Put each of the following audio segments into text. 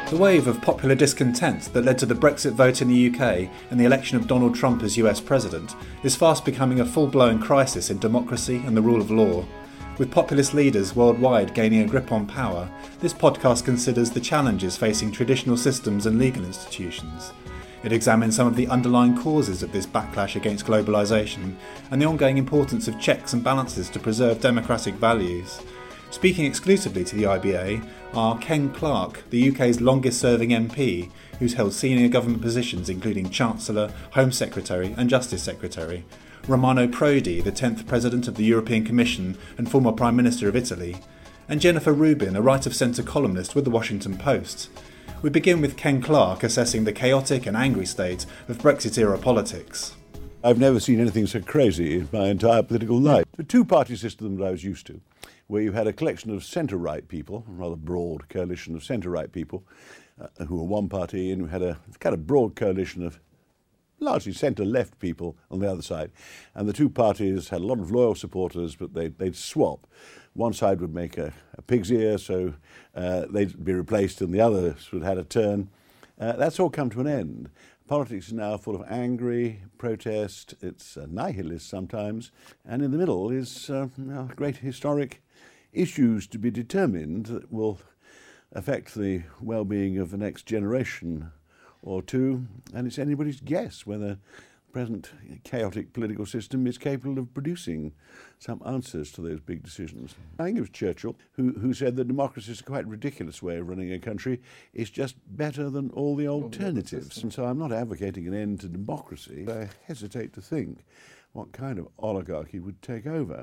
The wave of popular discontent that led to the Brexit vote in the UK and the election of Donald Trump as US President is fast becoming a full-blown crisis in democracy and the rule of law. With populist leaders worldwide gaining a grip on power, this podcast considers the challenges facing traditional systems and legal institutions. It examines some of the underlying causes of this backlash against globalisation and the ongoing importance of checks and balances to preserve democratic values. Speaking exclusively to the IBA are Ken Clarke, the UK's longest-serving MP, who's held senior government positions including Chancellor, Home Secretary and Justice Secretary, Romano Prodi, the 10th President of the European Commission and former Prime Minister of Italy, and Jennifer Rubin, a right-of-centre columnist with The Washington Post. We begin with Ken Clarke assessing the chaotic and angry state of Brexit-era politics. I've never seen anything so crazy in my entire political life. The two-party system that I was used to, where you had a collection of centre-right people, a rather broad coalition of centre-right people who were one party, and you had a kind of broad coalition of largely centre-left people on the other side. And the two parties had a lot of loyal supporters, but they'd swap. One side would make a pig's ear, so they'd be replaced, and the others would have a turn. That's all come to an end. Politics is now full of angry protest, it's nihilist sometimes, and in the middle is great historic issues to be determined that will affect the well-being of the next generation or two, and it's anybody's guess whether the present chaotic political system is capable of producing some answers to those big decisions. I think it was Churchill who said that democracy is a quite ridiculous way of running a country. It's just better than all the alternatives. And so I'm not advocating an end to democracy. I hesitate to think what kind of oligarchy would take over.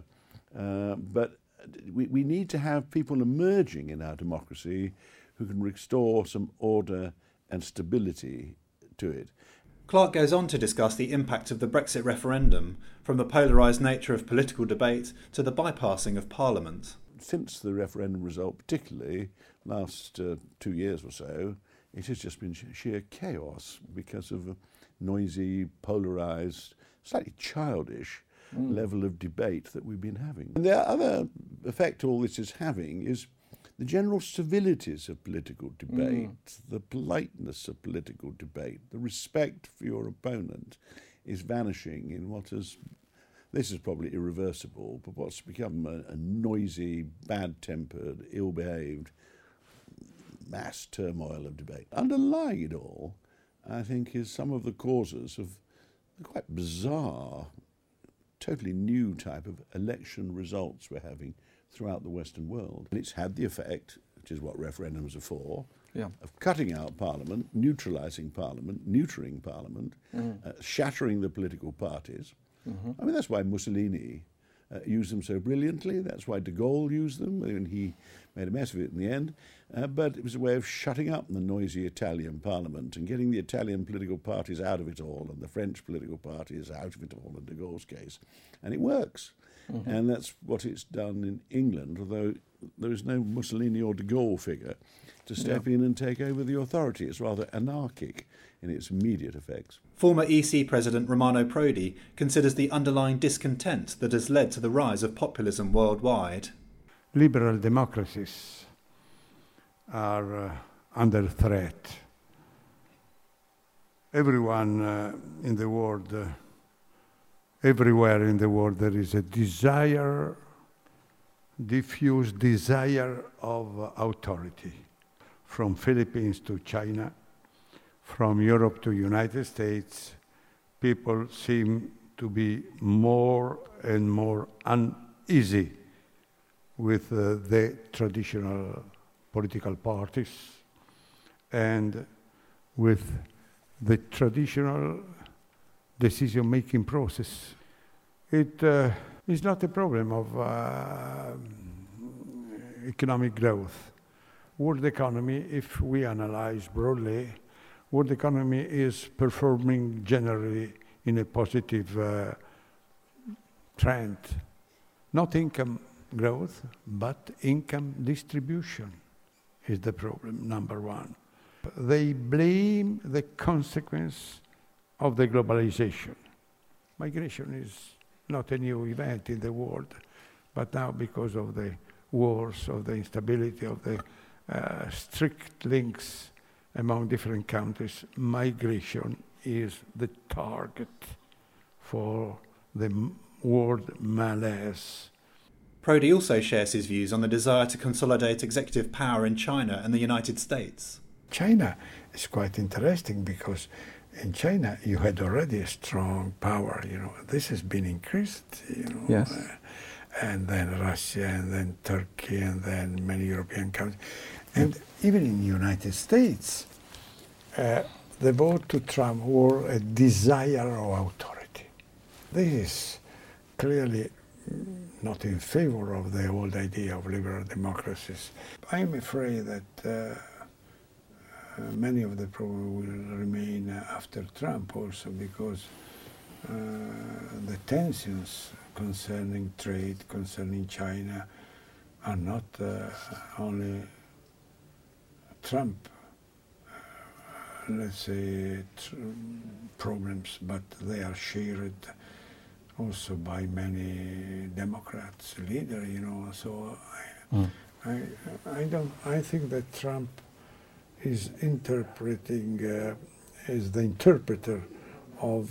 But we need to have people emerging in our democracy who can restore some order and stability to it. Clarke goes on to discuss the impact of the Brexit referendum, from the polarised nature of political debate to the bypassing of Parliament. Since the referendum result, particularly last 2 years or so, it has just been sheer chaos because of a noisy, polarised, slightly childish level of debate that we've been having. And the other effect all this is having is the general civilities of political debate, the politeness of political debate, the respect for your opponent is vanishing in what is, this is probably irreversible, but what's become a noisy, bad-tempered, ill-behaved mass turmoil of debate. Underlying it all, I think, is some of the causes of the quite bizarre, totally new type of election results we're having throughout the Western world. And it's had the effect, which is what referendums are for, of cutting out Parliament, neutralising Parliament, neutering Parliament, shattering the political parties. I mean, that's why Mussolini used them so brilliantly. That's why de Gaulle used them, and he made a mess of it in the end. But it was a way of shutting up the noisy Italian Parliament and getting the Italian political parties out of it all, and the French political parties out of it all in de Gaulle's case. And it works. And that's what it's done in England, although there is no Mussolini or de Gaulle figure to step in and take over the authority. It's rather anarchic in its immediate effects. Former EC President Romano Prodi considers the underlying discontent that has led to the rise of populism worldwide. Liberal democracies are under threat. Everyone in the world, everywhere in the world, there is a desire, diffused desire of authority. From Philippines to China, from Europe to United States, people seem to be more and more uneasy with the traditional political parties and with the traditional decision-making process. It is not a problem of economic growth. World economy, if we analyze broadly, world economy is performing generally in a positive trend. Not income growth, but income distribution is the problem, number one. They blame the consequence of the globalization. Migration is not a new event in the world, but now because of the wars, of the instability, of the strict links among different countries, migration is the target for the world malaise. Prodi also shares his views on the desire to consolidate executive power in China and the United States. China is quite interesting because in China you had already a strong power, this has been increased, Yes. And then Russia, and then Turkey, and then many European countries. And even in the United States, the vote to Trump were a desire of authority. This is clearly not in favor of the old idea of liberal democracies. I'm afraid that many of the problems will remain after Trump also, because the tensions concerning trade, concerning China, are not only Trump, let's say, problems, but they are shared also by many Democrats leaders, So I think that Trump is interpreting, is the interpreter of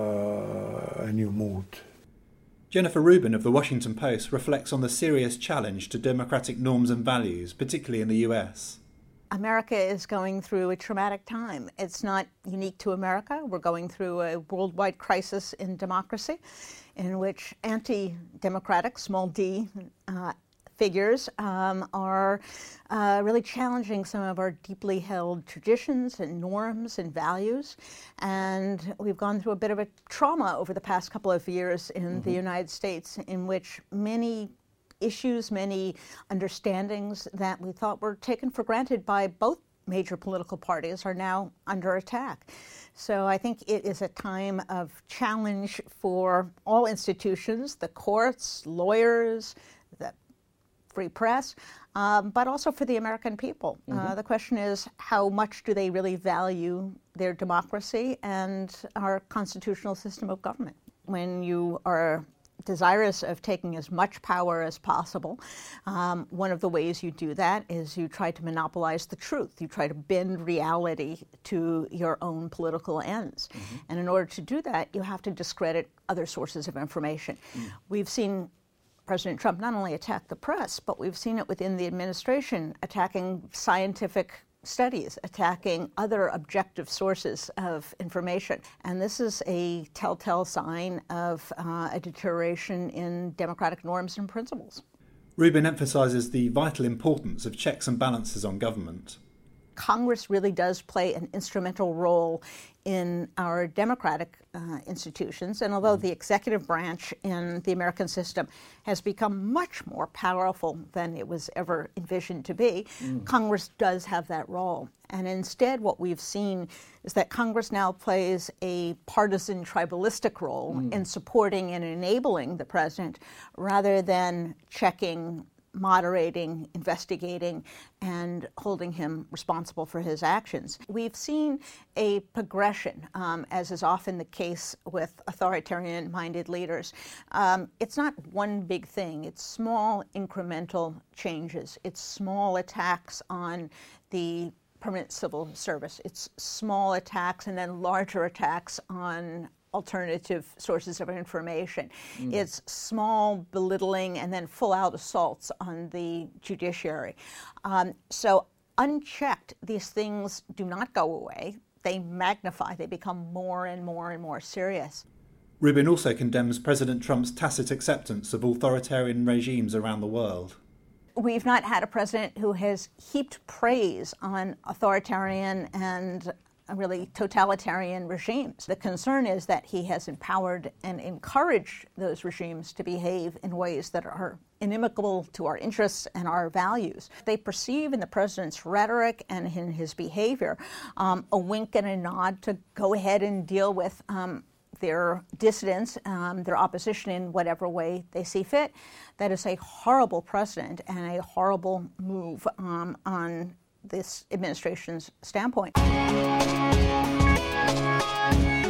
a new mood. Jennifer Rubin of The Washington Post reflects on the serious challenge to democratic norms and values, particularly in the US. America is going through a traumatic time. It's not unique to America. We're going through a worldwide crisis in democracy in which anti-democratic, small d, figures are really challenging some of our deeply held traditions and norms and values. And we've gone through a bit of a trauma over the past couple of years in the United States, in which many issues, many understandings that we thought were taken for granted by both major political parties are now under attack. So I think it is a time of challenge for all institutions, the courts, lawyers, the free press, but also for the American people. The question is, how much do they really value their democracy and our constitutional system of government? When you are desirous of taking as much power as possible, one of the ways you do that is you try to monopolize the truth. You try to bend reality to your own political ends. And in order to do that, you have to discredit other sources of information. We've seen President Trump not only attack the press, but we've seen it within the administration, attacking scientific studies, attacking other objective sources of information. And this is a telltale sign of a deterioration in democratic norms and principles. Rubin emphasises the vital importance of checks and balances on government. Congress really does play an instrumental role in our democratic institutions. And although the executive branch in the American system has become much more powerful than it was ever envisioned to be, Congress does have that role. And instead, what we've seen is that Congress now plays a partisan, tribalistic role in supporting and enabling the president rather than checking, moderating, investigating, and holding him responsible for his actions. We've seen a progression, as is often the case with authoritarian-minded leaders. It's not one big thing. It's small, incremental changes. It's small attacks on the permanent civil service. It's small attacks and then larger attacks on alternative sources of information. It's small belittling and then full-out assaults on the judiciary. So unchecked, these things do not go away. They magnify. They become more and more and more serious. Rubin also condemns President Trump's tacit acceptance of authoritarian regimes around the world. We've not had a president who has heaped praise on authoritarian and really totalitarian regimes. The concern is that he has empowered and encouraged those regimes to behave in ways that are inimical to our interests and our values. They perceive in the president's rhetoric and in his behavior a wink and a nod to go ahead and deal with their dissidents, their opposition in whatever way they see fit. That is a horrible precedent and a horrible move on this administration's standpoint.